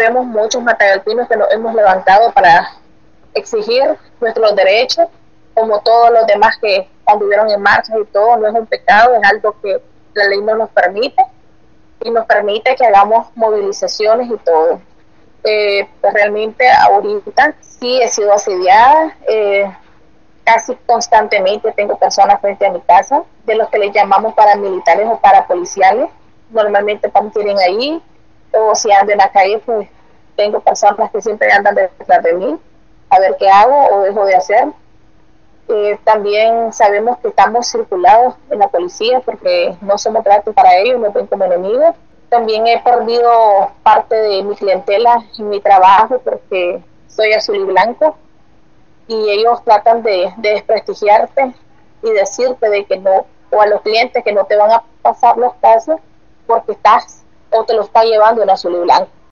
vemos muchos matagalpinos que nos hemos levantado para exigir nuestros derechos, como todos los demás que anduvieron en marcha y todo. No es un pecado, es algo que la ley no nos permite y nos permite que hagamos movilizaciones y todo. Pues realmente ahorita sí he sido asediada, casi constantemente tengo personas frente a mi casa, de los que les llamamos paramilitares o parapoliciales, normalmente mantienen ahí, o si ando en la calle, pues tengo personas que siempre andan detrás de mí, a ver qué hago o dejo de hacer. También sabemos que estamos circulados en la policía porque no somos gratos para ellos, nos ven como enemigos. También he perdido parte de mi clientela en mi trabajo porque soy azul y blanco y ellos tratan de desprestigiarte y decirte de que no, o a los clientes que no te van a pasar los casos porque estás o te lo está llevando en azul y blanco.